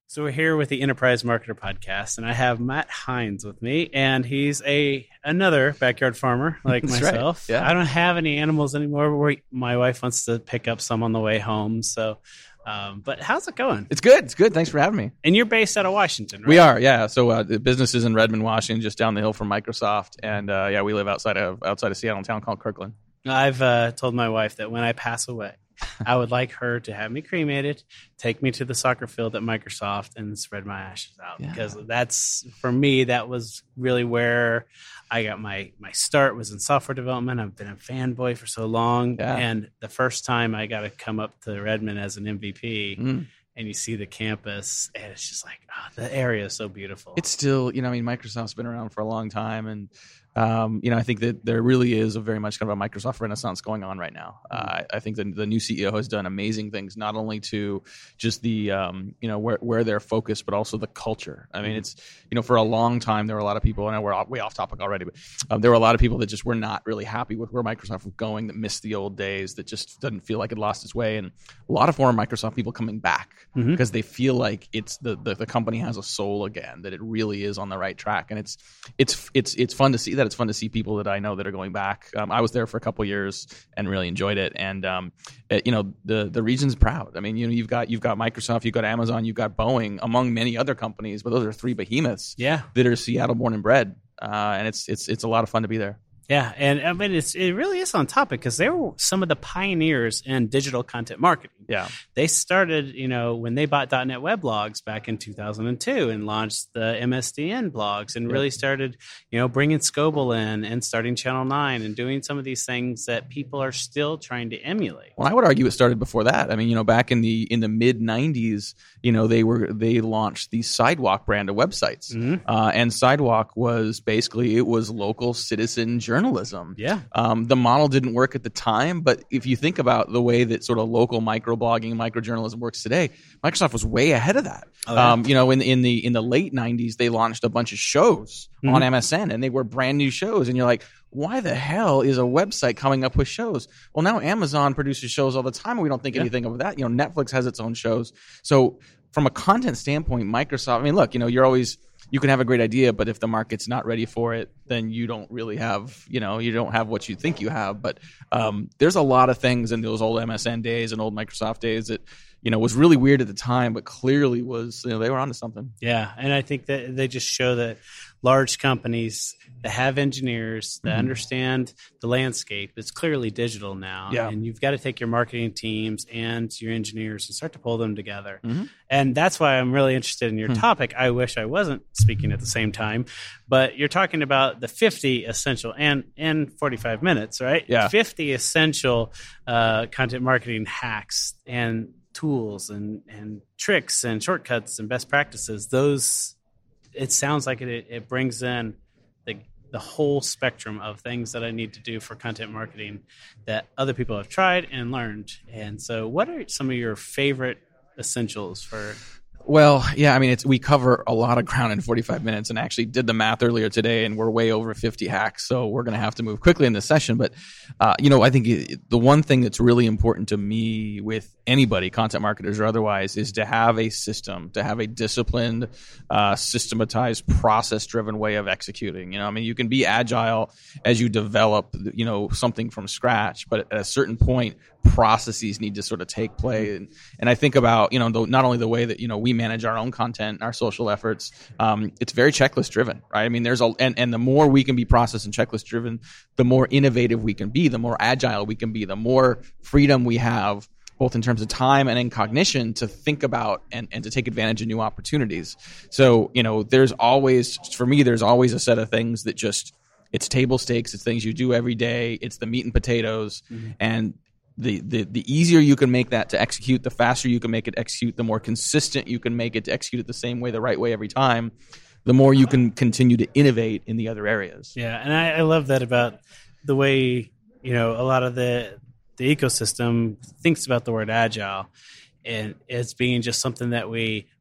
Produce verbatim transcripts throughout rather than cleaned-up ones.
So we're here with the Enterprise Marketer Podcast, and I have Matt Hines with me, and he's a another backyard farmer like That's myself. Right. Yeah. I don't have any animals anymore, but we, my wife wants to pick up some on the way home. So, um, but how's it going? It's good. It's good. Thanks for having me. And you're based out of Washington, right? We are, yeah. So uh, the business is in Redmond, Washington, just down the hill from Microsoft, and uh, yeah, we live outside of outside of Seattle, in a town called Kirkland. I've uh, told my wife that when I pass away, I would like her to have me cremated, take me to the soccer field at Microsoft, and spread my ashes out. Yeah. Because that's, for me, that was really where I got my, my start was in software development. I've been a fanboy for so long. Yeah. And the first time I got to come up to Redmond as an M V P, mm. and you see the campus, and it's just like, oh, the area is so beautiful. It's still, you know, I mean, Microsoft's been around for a long time, and Um, you know, I think that there really is a very much kind of a Microsoft renaissance going on right now. Uh, I think the, the new C E O has done amazing things, not only to just the, um, you know, where, where they're focused, but also the culture. I mean, it's, you know, for a long time, there were a lot of people, and we're way off topic already, but um, there were a lot of people that just were not really happy with where Microsoft was going, that missed the old days, that just doesn't feel like it lost its way. And a lot of former Microsoft people coming back mm-hmm. because they feel like it's the, the, the company has a soul again, that it really is on the right track. And it's, it's, it's, it's fun to see that. It's fun to see people that I know that are going back. Um, I was there for a couple of years and really enjoyed it. And um, it, you know, the the region's proud. I mean, you know, you've got you've got Microsoft, you've got Amazon, you've got Boeing, among many other companies, but those are three behemoths. Yeah. that are Seattle born and bred, uh, and it's it's it's a lot of fun to be there. Yeah, and I mean, it's, it really is on topic because they were some of the pioneers in digital content marketing. Yeah. They started, you know, when they bought .dot net Weblogs back in two thousand two and launched the M S D N blogs and yeah. really started, you know, bringing Scoble in and starting Channel nine and doing some of these things that people are still trying to emulate. Well, I would argue it started before that. I mean, you know, back in the in the mid nineties, you know, they were they launched the Sidewalk brand of websites. Mm-hmm. Uh, and Sidewalk was basically, it was local citizen journalism. Journalism. Yeah. Um, the model didn't work at the time, but if you think about the way that sort of local microblogging, microjournalism works today, Microsoft was way ahead of that. Oh, yeah. Um, you know, in in the in the late nineties, they launched a bunch of shows mm-hmm. on M S N, and they were brand new shows. And you're like, why the hell is a website coming up with shows? Well, now Amazon produces shows all the time, and we don't think yeah. anything of that. You know, Netflix has its own shows. So from a content standpoint, Microsoft, I mean, look, you know, you're always, you can have a great idea, but if the market's not ready for it, then you don't really have, you know, you don't have what you think you have. But um, there's a lot of things in those old M S N days and old Microsoft days that, you know, was really weird at the time, but clearly was, you know, they were onto something. Yeah, and I think that they just show that large companies that have engineers that mm-hmm. understand the landscape, it's clearly digital now. Yeah. And you've got to take your marketing teams and your engineers and start to pull them together. Mm-hmm. And that's why I'm really interested in your mm-hmm. topic. I wish I wasn't speaking at the same time, but you're talking about the fifty essential and, and forty-five minutes, right? Yeah. fifty essential uh, content marketing hacks and tools and, and tricks and shortcuts and best practices. Those, it sounds like it, it brings in the the whole spectrum of things that I need to do for content marketing that other people have tried and learned. And so what are some of your favorite essentials for? Well, yeah, I mean, it's, we cover a lot of ground in forty-five minutes, and actually did the math earlier today, and we're way over fifty hacks, so we're going to have to move quickly in this session. But, uh, you know, I think it, the one thing that's really important to me with anybody, content marketers or otherwise, is to have a system, to have a disciplined, uh, systematized, process-driven way of executing. You know, I mean, you can be agile as you develop, you know, something from scratch, but at a certain point, processes need to sort of take play. And, and I think about, you know, the, not only the way that, you know, we manage our own content, our social efforts, um, it's very checklist driven, right? I mean, there's a, and, and the more we can be process and checklist driven, the more innovative we can be, the more agile we can be, the more freedom we have, both in terms of time and in cognition, to think about and, and to take advantage of new opportunities. So, you know, there's always, for me, there's always a set of things that just, it's table stakes, it's things you do every day, it's the meat and potatoes, mm-hmm. and The, the the easier you can make that to execute, the faster you can make it execute, the more consistent you can make it to execute it the same way, the right way every time, the more you can continue to innovate in the other areas. Yeah, and I, I love that about the way, you know, a lot of the the ecosystem thinks about the word agile, and it's being just something that we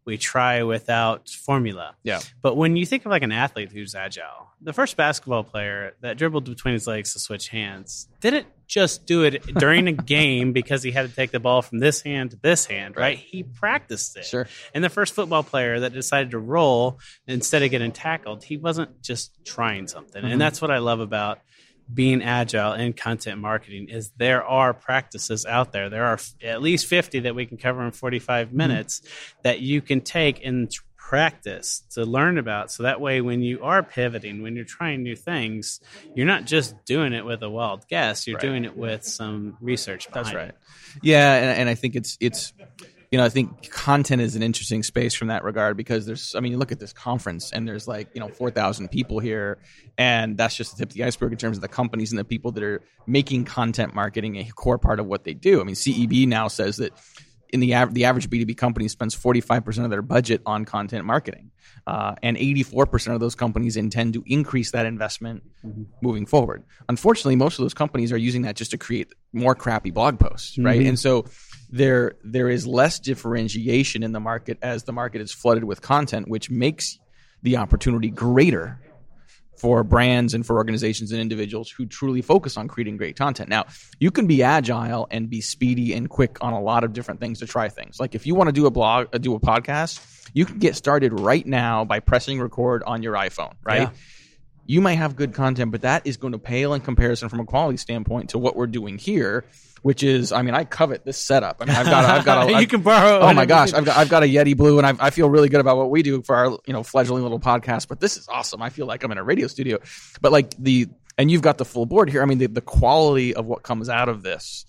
We try without formula. Yeah. But when you think of like an athlete who's agile, the first basketball player that dribbled between his legs to switch hands didn't just do it during a game because he had to take the ball from this hand to this hand, right? right? He practiced it. Sure. And the first football player that decided to roll instead of getting tackled, he wasn't just trying something. Mm-hmm. And that's what I love about being agile in content marketing is there are practices out there. There are f- at least fifty that we can cover in forty-five minutes mm-hmm. that you can take and practice to learn about. So that way, when you are pivoting, when you're trying new things, you're not just doing it with a wild guess. You're right. doing it with some research behind That's right. it. Yeah. And, and I think it's, it's, you know, I think content is an interesting space from that regard because there's, I mean, you look at this conference and there's like, you know, four thousand people here, and that's just the tip of the iceberg in terms of the companies and the people that are making content marketing a core part of what they do. I mean, C E B now says that in the av- the average B two B company spends forty-five percent of their budget on content marketing, uh, and eighty-four percent of those companies intend to increase that investment mm-hmm. moving forward. Unfortunately, most of those companies are using that just to create more crappy blog posts, right? Mm-hmm. And so there there is less differentiation in the market as the market is flooded with content, which makes the opportunity greater for brands and for organizations and individuals who truly focus on creating great content. Now, you can be agile and be speedy and quick on a lot of different things to try things. Like if you want to do a blog, uh, do a podcast, you can get started right now by pressing record on your iPhone, right? Yeah. You might have good content, but that is going to pale in comparison from a quality standpoint to what we're doing here, which is, I mean, I covet this setup. I mean, I've got, I've got, a, you I've, can borrow. Oh my gosh, I've got, I've got a Yeti Blue, and I, I feel really good about what we do for our, you know, fledgling little podcast. But this is awesome. I feel like I'm in a radio studio. But like the, and you've got the full board here. I mean, the, the quality of what comes out of this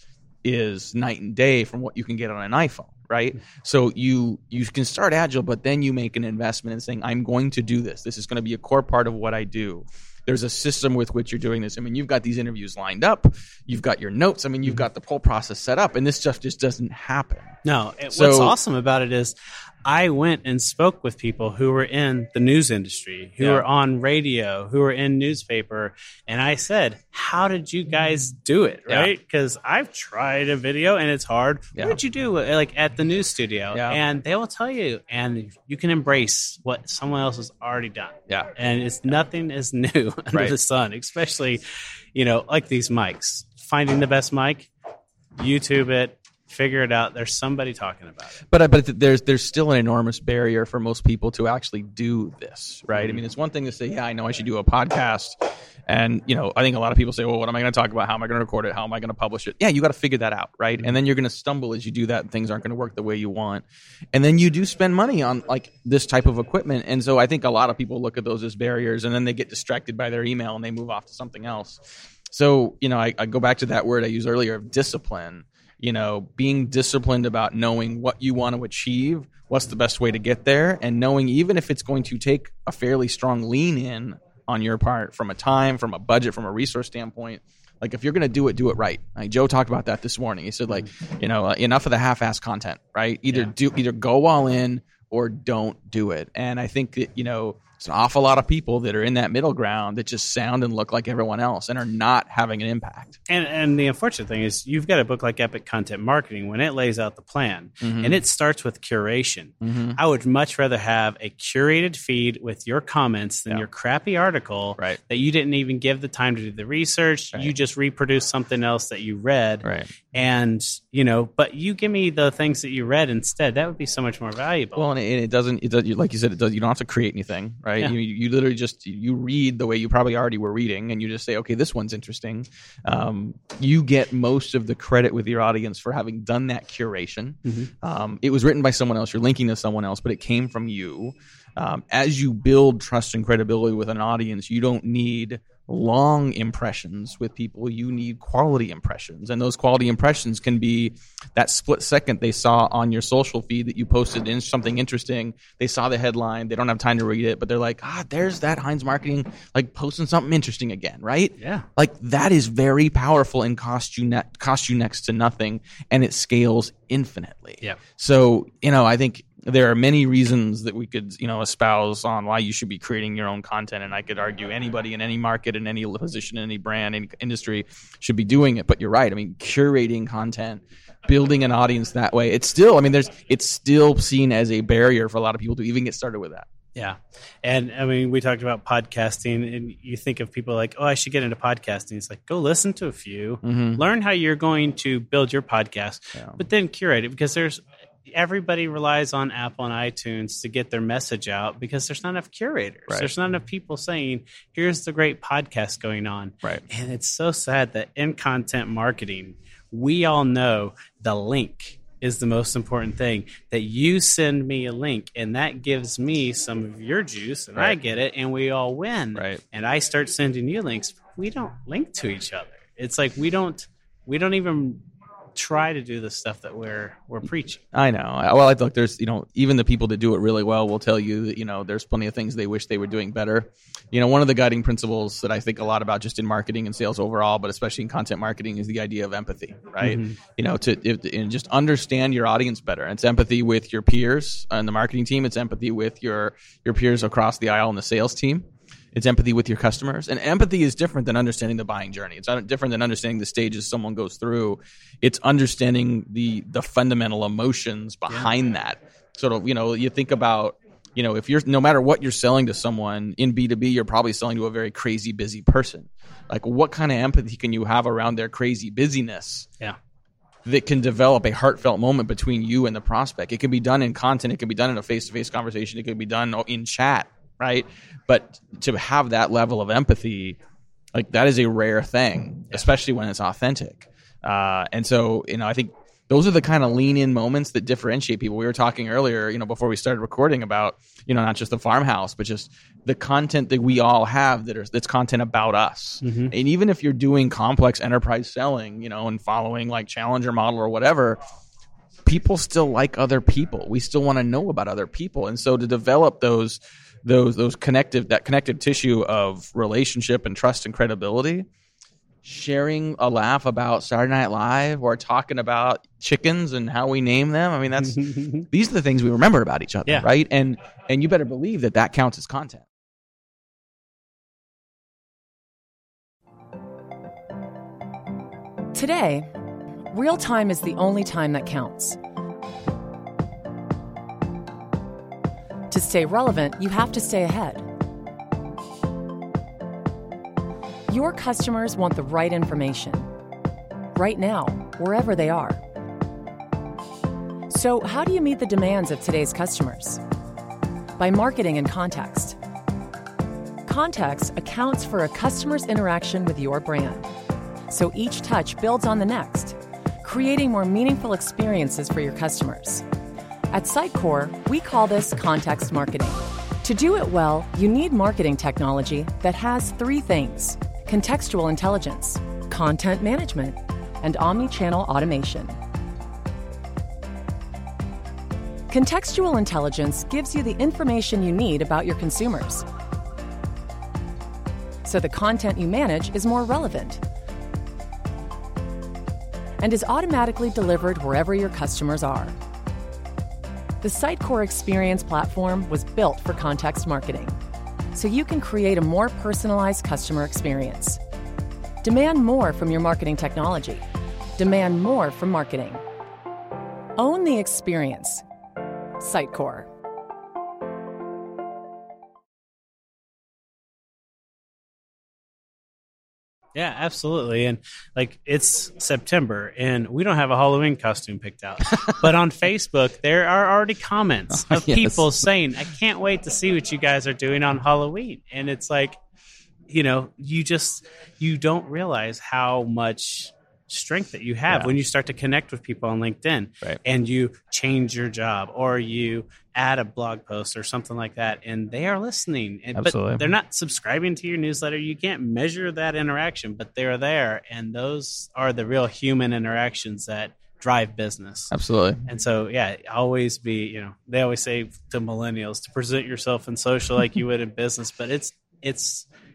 is night and day from what you can get on an iPhone, right? So you you can start agile, but then you make an investment in saying, I'm going to do this. This is going to be a core part of what I do. There's a system with which you're doing this. I mean, you've got these interviews lined up. You've got your notes. I mean, you've got the whole process set up, and this stuff just doesn't happen. No. It, so, what's awesome about it is I went and spoke with people who were in the news industry, who yeah. were on radio, who were in newspaper, and I said, how did you guys do it, right? Because yeah. I've tried a video, and it's hard. Yeah. What did you do like at the news studio? Yeah. And they will tell you, and you can embrace what someone else has already done. Yeah. And it's nothing is new under right. the sun, especially, you know, like these mics. Finding the best mic, YouTube it, figure it out. There's somebody talking about it. But but there's there's still an enormous barrier for most people to actually do this, right? Mm-hmm. I mean, it's one thing to say, yeah, I know I should do a podcast. And, you know, I think a lot of people say, well, what am I going to talk about? How am I going to record it? How am I going to publish it? Yeah, you got to figure that out, right? Mm-hmm. And then you're going to stumble as you do that, and things aren't going to work the way you want. And then you do spend money on like this type of equipment. And so I think a lot of people look at those as barriers, and then they get distracted by their email and they move off to something else. So, you know, I, I go back to that word I used earlier of discipline. You know, being disciplined about knowing what you want to achieve, what's the best way to get there, and knowing even if it's going to take a fairly strong lean in on your part from a time, from a budget, from a resource standpoint, like if you're going to do it, do it right. Like Joe talked about that this morning. He said, like, you know, uh, enough of the half-ass content, right? Either yeah. do, either go all in or don't do it. And I think that, you know, it's an awful lot of people that are in that middle ground that just sound and look like everyone else and are not having an impact. And and the unfortunate thing is you've got a book like Epic Content Marketing when it lays out the plan, mm-hmm. and it starts with curation. Mm-hmm. I would much rather have a curated feed with your comments than yeah. your crappy article right. that you didn't even give the time to do the research. Right. You just reproduced something else that you read. Right. And, you know, but you give me the things that you read instead. That would be so much more valuable. Well, and it, it doesn't, it does, like you said, it does, you don't have to create anything, right? Right? Yeah. You, you literally just, you read the way you probably already were reading, and you just say, okay, this one's interesting. Um, you get most of the credit with your audience for having done that curation. Mm-hmm. Um, it was written by someone else. You're linking to someone else, but it came from you. Um, as you build trust and credibility with an audience, you don't need long impressions with people. You need quality impressions, and those quality impressions can be that split second they saw on your social feed that you posted in something interesting. They saw the headline, they don't have time to read it, but they're like, ah, there's that Heinz Marketing like posting something interesting again, right? Yeah, like that is very powerful and cost you ne- cost you next to nothing, and it scales infinitely. Yeah. So, you know, I think there are many reasons that we could, you know, espouse on why you should be creating your own content. And I could argue anybody in any market, in any position, in any brand, any industry should be doing it. But you're right. I mean, curating content, building an audience that way, it's still, I mean, there's, it's still seen as a barrier for a lot of people to even get started with that. Yeah. And I mean, we talked about podcasting, and you think of people like, oh, I should get into podcasting. It's like, go listen to a few, mm-hmm. learn how you're going to build your podcast, yeah. but then curate it, because there's, everybody relies on Apple and iTunes to get their message out, because there's not enough curators. Right. There's not enough people saying, here's the great podcast going on. Right. And it's so sad that in content marketing, we all know the link is the most important thing, that you send me a link and that gives me some of your juice and right. I get it and we all win. Right. And I start sending you links. We don't link to each other. It's like we don't we don't even try to do the stuff that we're we're preaching. I know. Well, I look, there's, you know, even the people that do it really well will tell you that, you know, there's plenty of things they wish they were doing better. You know, one of the guiding principles that I think a lot about just in marketing and sales overall, but especially in content marketing, is the idea of empathy, right? Mm-hmm. You know, to if, and just understand your audience better. And it's empathy with your peers on the marketing team. It's empathy with your your peers across the aisle in the sales team. It's empathy with your customers. And empathy is different than understanding the buying journey. It's different than understanding the stages someone goes through. It's understanding the the fundamental emotions behind yeah. that. Sort of, you know, you think about, you know, if you're, no matter what you're selling to someone in B two B, you're probably selling to a very crazy, busy person. Like, what kind of empathy can you have around their crazy busyness? Yeah. That can develop a heartfelt moment between you and the prospect. It can be done in content. It can be done in a face-to-face conversation. It can be done in chat. Right. But to have that level of empathy, like, that is a rare thing, yeah. especially when it's authentic. Uh, and so, you know, I think those are the kind of lean in moments that differentiate people. We were talking earlier, you know, before we started recording about, you know, not just the farmhouse, but just the content that we all have that are, that's content about us. Mm-hmm. And even if you're doing complex enterprise selling, you know, and following like Challenger model or whatever, people still like other people. We still want to know about other people. And so to develop those those those connective that connective tissue of relationship and trust and credibility, sharing a laugh about Saturday Night Live or talking about chickens and how we name them. I mean, that's these are the things we remember about each other, yeah. right? And and you better believe that that counts as content. Today, real time is the only time that counts. To stay relevant, you have to stay ahead. Your customers want the right information, right now, wherever they are. So how do you meet the demands of today's customers? By marketing in context. Context accounts for a customer's interaction with your brand. So each touch builds on the next, creating more meaningful experiences for your customers. At Sitecore, we call this context marketing. To do it well, you need marketing technology that has three things: contextual intelligence, content management, and omni-channel automation. Contextual intelligence gives you the information you need about your consumers, so the content you manage is more relevant and is automatically delivered wherever your customers are. The Sitecore Experience platform was built for context marketing, so you can create a more personalized customer experience. Demand more from your marketing technology. Demand more from marketing. Own the experience. Sitecore. Yeah, absolutely. And like, it's September and we don't have a Halloween costume picked out. But on Facebook, there are already comments of yes. people saying, I can't wait to see what you guys are doing on Halloween. And it's like, you know, you just, you don't realize how much strength that you have yeah. when you start to connect with people on LinkedIn right. and you change your job or you add a blog post or something like that, and they are listening. And, Absolutely. But they're not subscribing to your newsletter. You can't measure that interaction, but they're there, and those are the real human interactions that drive business. Absolutely. And so, yeah, always be, you know, they always say to millennials to present yourself in social like you would in business, but it's it's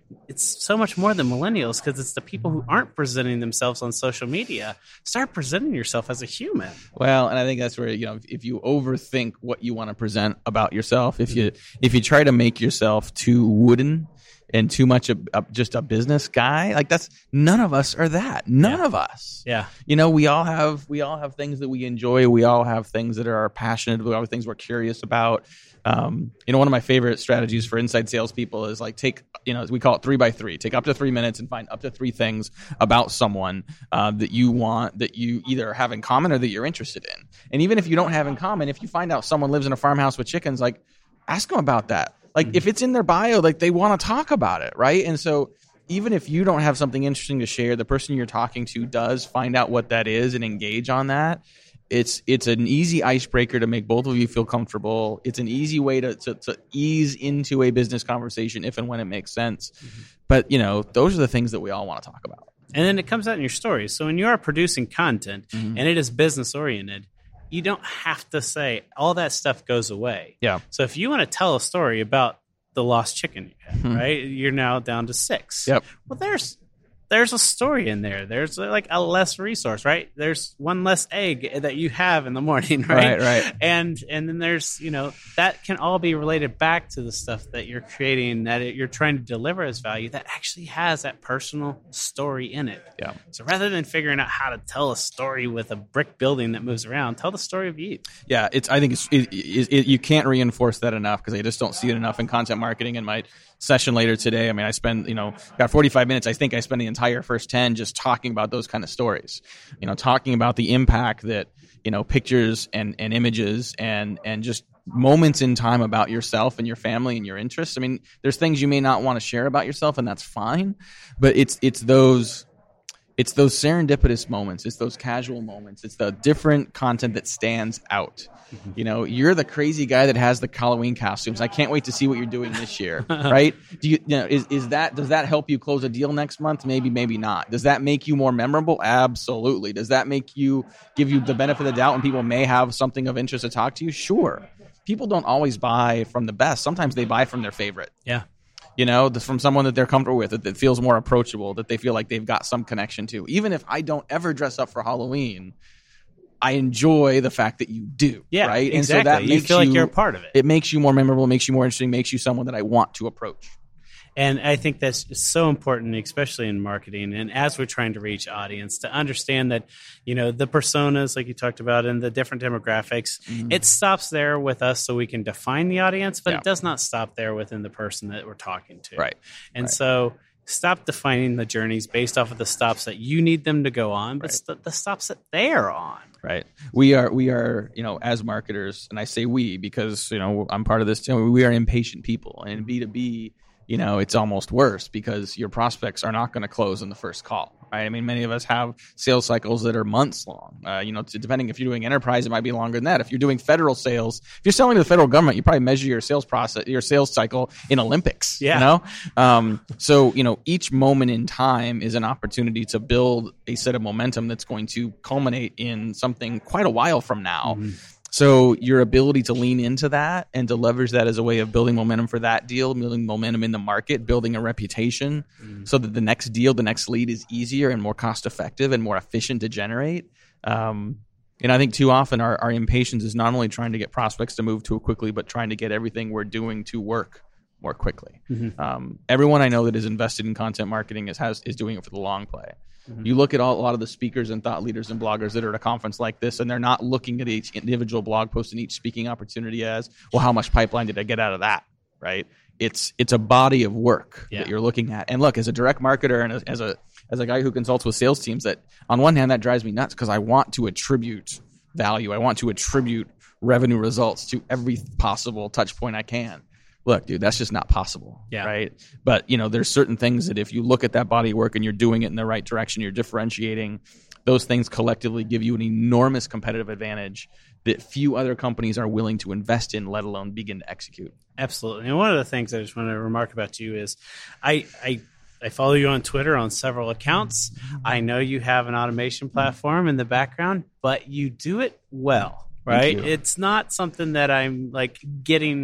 it's so much more than millennials because it's the people who aren't presenting themselves on social media. Start presenting yourself as a human. Well, and I think that's where, you know, if, if you overthink what you want to present about yourself, if you if you try to make yourself too wooden and too much a, a, just a business guy, like that's none of us are that. None Yeah. of us. Yeah. You know, we all have we all have things that we enjoy. We all have things that are passionate. We all have things we're curious about. Um, you know, one of my favorite strategies for inside salespeople is like take, you know, we call it three by three. Take up to three minutes and find up to three things about someone uh, that you want, that you either have in common or that you're interested in. And even if you don't have in common, if you find out someone lives in a farmhouse with chickens, like ask them about that. Like if it's in their bio, like they want to talk about it, right? And so even if you don't have something interesting to share, the person you're talking to does find out what that is and engage on that. It's it's an easy icebreaker to make both of you feel comfortable. It's an easy way to, to, to ease into a business conversation if and when it makes sense. Mm-hmm. But, you know, those are the things that we all want to talk about. And then it comes out in your stories. So when you are producing content mm-hmm. and it is business oriented, you don't have to say all that stuff goes away. Yeah. So if you want to tell a story about the lost chicken, Hmm. right? You're now down to six. Yep. Well, there's there's a story in there. There's like a less resource, right? There's one less egg that you have in the morning, right? Right, right. And and then there's, you know, that can all be related back to the stuff that you're creating, that it, you're trying to deliver as value, that actually has that personal story in it. Yeah. So rather than figuring out how to tell a story with a brick building that moves around, tell the story of you. Yeah, it's. I think it's. It, it, it, you can't reinforce that enough because I just don't see it enough in content marketing. In my session later today, I mean, I spend, you know, got forty-five minutes. I think I spend the entire first ten just talking about those kind of stories. You know, talking about the impact that, you know, pictures and, and images and and just moments in time about yourself and your family and your interests. I mean, there's things you may not want to share about yourself, and that's fine. But it's it's those. It's those serendipitous moments. It's those casual moments. It's the different content that stands out. Mm-hmm. You know, you're the crazy guy that has the Halloween costumes. I can't wait to see what you're doing this year, right? Do you, you know, is is that does that help you close a deal next month? Maybe, maybe not. Does that make you more memorable? Absolutely. Does that make you give you the benefit of the doubt when people may have something of interest to talk to you? Sure. People don't always buy from the best. Sometimes they buy from their favorite. Yeah. You know, from someone that they're comfortable with, that, that feels more approachable, that they feel like they've got some connection to. Even if I don't ever dress up for Halloween, I enjoy the fact that you do. Yeah, right? Exactly. And so that you makes feel you, like you're a part of it. It makes you more memorable, makes you more interesting, makes you someone that I want to approach. And I think that's so important, especially in marketing. And as we're trying to reach audience, to understand that, you know, the personas, like you talked about, and the different demographics, mm-hmm. it stops there with us so we can define the audience, but yeah. it does not stop there within the person that we're talking to. Right. And right. so stop defining the journeys based off of the stops that you need them to go on, but right. st- the stops that they are on. Right. We are, we are, you know, as marketers, and I say we because, you know, I'm part of this team, we are impatient people. And B two B, you know, it's almost worse because your prospects are not going to close in the first call, right? I mean, many of us have sales cycles that are months long. Uh, you know, depending if you're doing enterprise, it might be longer than that. If you're doing federal sales, if you're selling to the federal government, you probably measure your sales process, your sales cycle in Olympics. Yeah. You know, um, so you know, each moment in time is an opportunity to build a set of momentum that's going to culminate in something quite a while from now. Mm-hmm. So your ability to lean into that and to leverage that as a way of building momentum for that deal, building momentum in the market, building a reputation mm. so that the next deal, the next lead is easier and more cost effective and more efficient to generate. Um, and I think too often our, our impatience is not only trying to get prospects to move too quickly, but trying to get everything we're doing to work more quickly. Mm-hmm. Um, everyone I know that is invested in content marketing is has is doing it for the long play. Mm-hmm. You look at all, a lot of the speakers and thought leaders and bloggers that are at a conference like this, and they're not looking at each individual blog post and each speaking opportunity as, well, how much pipeline did I get out of that, right? It's it's a body of work yeah. that you're looking at. And look, as a direct marketer and as, as a as a guy who consults with sales teams, that on one hand, that drives me nuts because I want to attribute value. I want to attribute revenue results to every possible touch point I can. Look, dude, that's just not possible, yeah. right? But, you know, there's certain things that if you look at that body of work and you're doing it in the right direction, you're differentiating, those things collectively give you an enormous competitive advantage that few other companies are willing to invest in, let alone begin to execute. Absolutely. And one of the things I just want to remark about you is I I, I follow you on Twitter on several accounts. I know you have an automation platform in the background, but you do it well. Right? It's not something that I'm like getting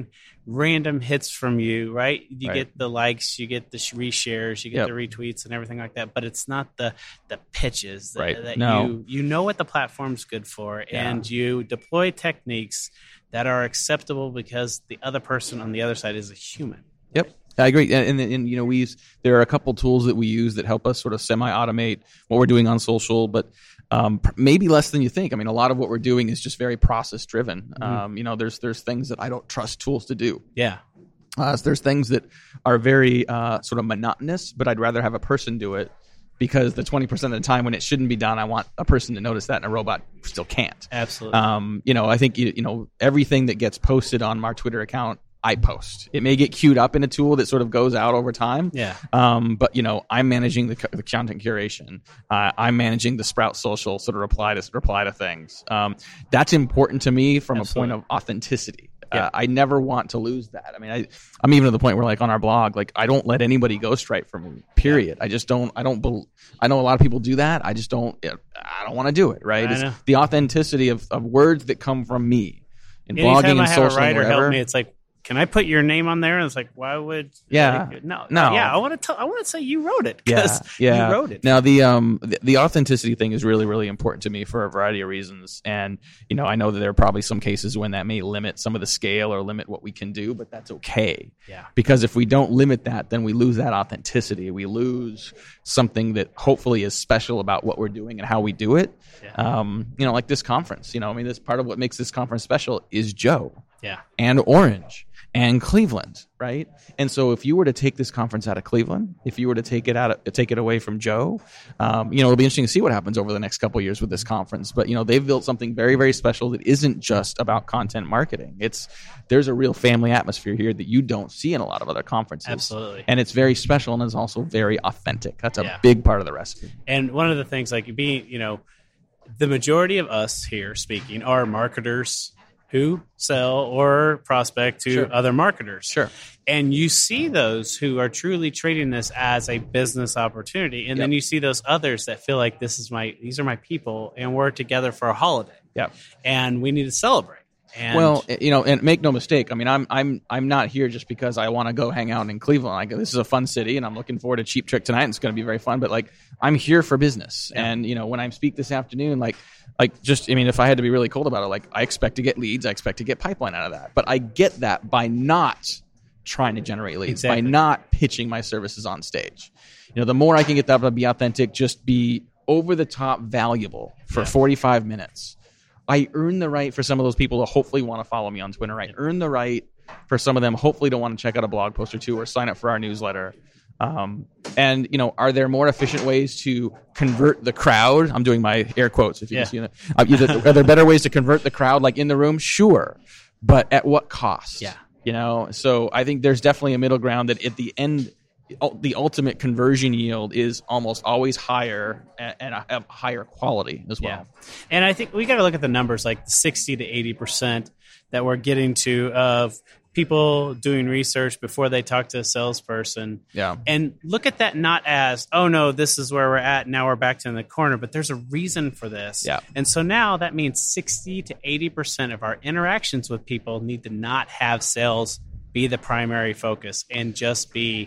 random hits from you, right? You Right. get the likes, you get the sh- reshares, you get Yep. the retweets and everything like that, but it's not the the pitches that, Right. that No. you you know what the platform's good for, Yeah. and you deploy techniques that are acceptable because the other person on the other side is a human. Yep, I agree. And, and, and you know, we use there are a couple tools that we use that help us sort of semi-automate what we're doing on social, but um, pr- maybe less than you think. I mean, a lot of what we're doing is just very process-driven. Mm-hmm. Um, you know, there's there's things that I don't trust tools to do. Yeah. Uh, so there's things that are very uh, sort of monotonous, but I'd rather have a person do it because the twenty percent of the time when it shouldn't be done, I want a person to notice that, and a robot still can't. Absolutely. Um, you know, I think you, you know everything that gets posted on our Twitter account, I post. It may get queued up in a tool that sort of goes out over time. Yeah. Um, but you know, I'm managing the, the content curation. Uh, I'm managing the Sprout Social sort of reply to reply to things. Um, that's important to me from Absolutely. a point of authenticity. Yeah. Uh, I never want to lose that. I mean, I, I'm even to the point where, like, on our blog, like, I don't let anybody ghostwrite for me. Period. I just don't. I don't. Bel I know a lot of people do that. I just don't. I don't want to do it. Right. I It's know. the authenticity of, of words that come from me in Anytime blogging and I have social a and writer wherever. help me, it's like, can I put your name on there? And it's like, why would? Yeah. like, no, No. Yeah, I want to tell. I want to say you wrote it Yeah, because yeah. you wrote it. Now the um the, the authenticity thing is really really important to me for a variety of reasons, and you know I know that there are probably some cases when that may limit some of the scale or limit what we can do, but that's okay. Yeah. Because if we don't limit that, then we lose that authenticity. We lose something that hopefully is special about what we're doing and how we do it. Yeah. Um, you know, like this conference. You know, I mean, this part of what makes this conference special is Joe Yeah. and Orange and Cleveland, right? And so if you were to take this conference out of Cleveland, if you were to take it out, of, take it away from Joe, um, you know, it'll be interesting to see what happens over the next couple of years with this conference. But you know, they've built something very, very special that isn't just about content marketing. It's there's a real family atmosphere here that you don't see in a lot of other conferences. Absolutely. And it's very special and it's also very authentic. That's a Yeah. big part of the recipe. And one of the things, like being, you know, the majority of us here speaking are marketers who sell or prospect to Sure. other marketers. Sure. And you see those who are truly treating this as a business opportunity. And then Yep. you see those others that feel like this is my, these are my people and we're together for a holiday. Yeah. And we need to celebrate. And Well, you know, and make no mistake. I mean, I'm I'm I'm not here just because I want to go hang out in Cleveland. Like, this is a fun city, and I'm looking forward to Cheap Trick tonight. And it's going to be very fun. But like, I'm here for business. Yeah. And you know, when I speak this afternoon, like, like just I mean, if I had to be really cold about it, like, I expect to get leads. I expect to get pipeline out of that. But I get that by not trying to generate leads, Exactly. by not pitching my services on stage. You know, the more I can get that to be authentic, just be over the top valuable for Yeah. forty-five minutes. I earn the right for some of those people to hopefully want to follow me on Twitter. I earn the right for some of them hopefully to want to check out a blog post or two or sign up for our newsletter. Um, and, you know, are there more efficient ways to convert the crowd? I'm doing my air quotes if you Yeah. can see that. Uh, either- are there better ways to convert the crowd, like in the room? Sure. But at what cost? Yeah. You know, so I think there's definitely a middle ground that at the end, the ultimate conversion yield is almost always higher and and a, a higher quality as well. Yeah. And I think we got to look at the numbers, like sixty to eighty percent that we're getting to of people doing research before they talk to a salesperson. Yeah. And look at that not as, oh no, this is where we're at. Now we're back to in the corner, but there's a reason for this. Yeah. And so now that means sixty to eighty percent of our interactions with people need to not have sales be the primary focus and just be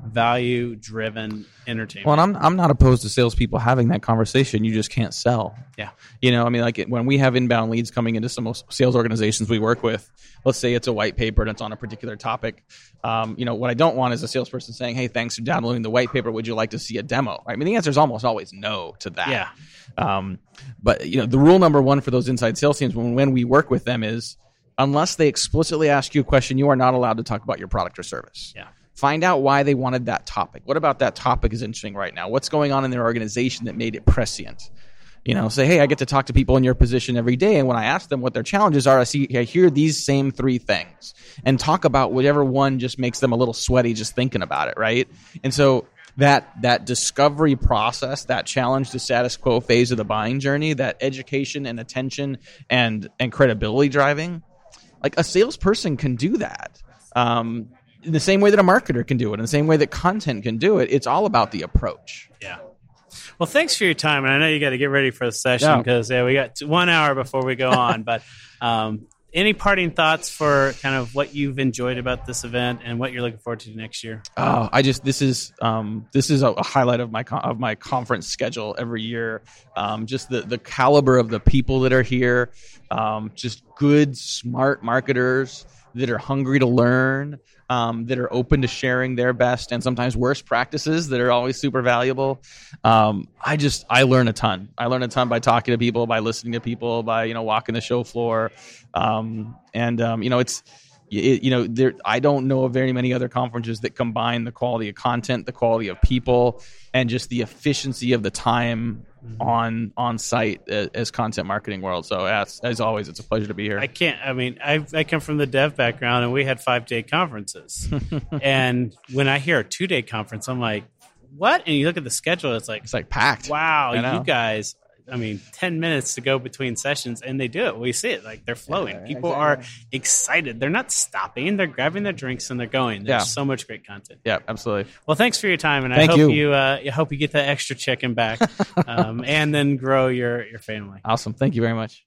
value driven entertainment. Well, and I'm I'm not opposed to salespeople having that conversation. You just can't sell. Yeah. You know, I mean, like it, when we have inbound leads coming into some sales organizations we work with, let's say it's a white paper and it's on a particular topic. Um, you know, what I don't want is a salesperson saying, "Hey, thanks for downloading the white paper. Would you like to see a demo?" I mean, the answer is almost always no to that. Yeah. Um, but you know, the rule number one for those inside sales teams when when we work with them is, unless they explicitly ask you a question, you are not allowed to talk about your product or service. Yeah. Find out why they wanted that topic. What about that topic is interesting right now? What's going on in their organization that made it prescient? You know, say, hey, I get to talk to people in your position every day, and when I ask them what their challenges are, I see, I hear these same three things, and talk about whatever one just makes them a little sweaty just thinking about it, right? And so that that discovery process, that challenge the status quo phase of the buying journey, that education and attention and and credibility driving, like a salesperson can do that. Um, in the same way that a marketer can do it, in the same way that content can do it. It's all about the approach. Yeah. Well, thanks for your time. And I know you got to get ready for the session Yeah. because yeah, we got t- one hour before we go on. But um, any parting thoughts for kind of what you've enjoyed about this event and what you're looking forward to next year? Oh, I just this is um, this is a, a highlight of my con- of my conference schedule every year. Um, just the the caliber of the people that are here, um, just good, smart marketers that are hungry to learn, um, that are open to sharing their best and sometimes worst practices that are always super valuable. Um, I just I learn a ton. I learn a ton by talking to people, by listening to people, by you know walking the show floor, um, and um, you know it's. It, you know, there. I don't know of very many other conferences that combine the quality of content, the quality of people, and just the efficiency of the time mm-hmm. on on site as, as Content Marketing World. So as as always, it's a pleasure to be here. I can't. I mean, I I come from the dev background, and we had five day conferences. And when I hear a two day conference, I'm like, what? And you look at the schedule, it's like it's like packed. Wow, you guys. I mean, ten minutes to go between sessions, and they do it. We see it. Like, they're flowing. Yeah, People exactly. are excited. They're not stopping. They're grabbing their drinks, and they're going. There's yeah. so much great content. Yeah, absolutely. Well, thanks for your time, and Thank I hope you, you, uh, I hope you get that extra chicken back um, and then grow your, your family. Awesome. Thank you very much.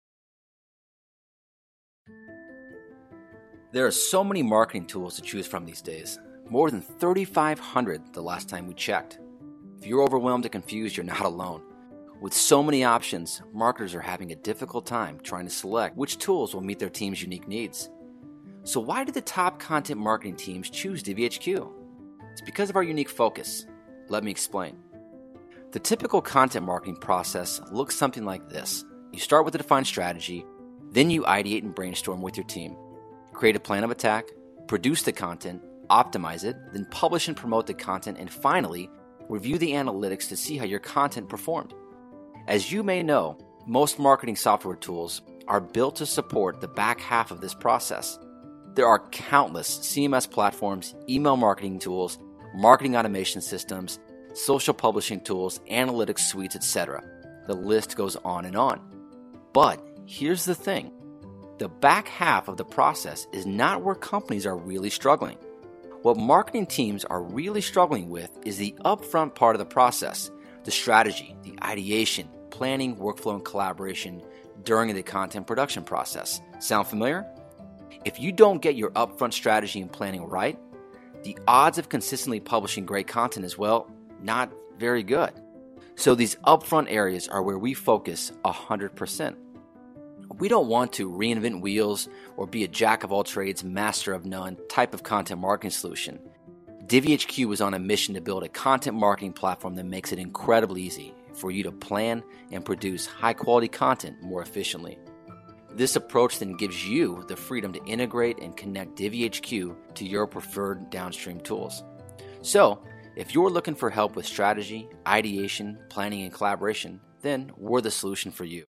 There are so many marketing tools to choose from these days. More than thirty-five hundred the last time we checked. If you're overwhelmed and confused, you're not alone. With so many options, marketers are having a difficult time trying to select which tools will meet their team's unique needs. So why did the top content marketing teams choose D V H Q? It's because of our unique focus. Let me explain. The typical content marketing process looks something like this. You start with a defined strategy, then you ideate and brainstorm with your team. Create a plan of attack, produce the content, optimize it, then publish and promote the content, and finally, review the analytics to see how your content performed. As you may know, most marketing software tools are built to support the back half of this process. There are countless C M S platforms, email marketing tools, marketing automation systems, social publishing tools, analytics suites, et cetera. The list goes on and on. But here's the thing. The back half of the process is not where companies are really struggling. What marketing teams are really struggling with is the upfront part of the process. The strategy, the ideation, planning, workflow, and collaboration during the content production process. Sound familiar? If you don't get your upfront strategy and planning right, the odds of consistently publishing great content is, well, not very good. So these upfront areas are where we focus one hundred percent. We don't want to reinvent wheels or be a jack of all trades, master of none type of content marketing solution. D V H Q is on a mission to build a content marketing platform that makes it incredibly easy for you to plan and produce high-quality content more efficiently. This approach then gives you the freedom to integrate and connect D V H Q to your preferred downstream tools. So, if you're looking for help with strategy, ideation, planning, and collaboration, then we're the solution for you.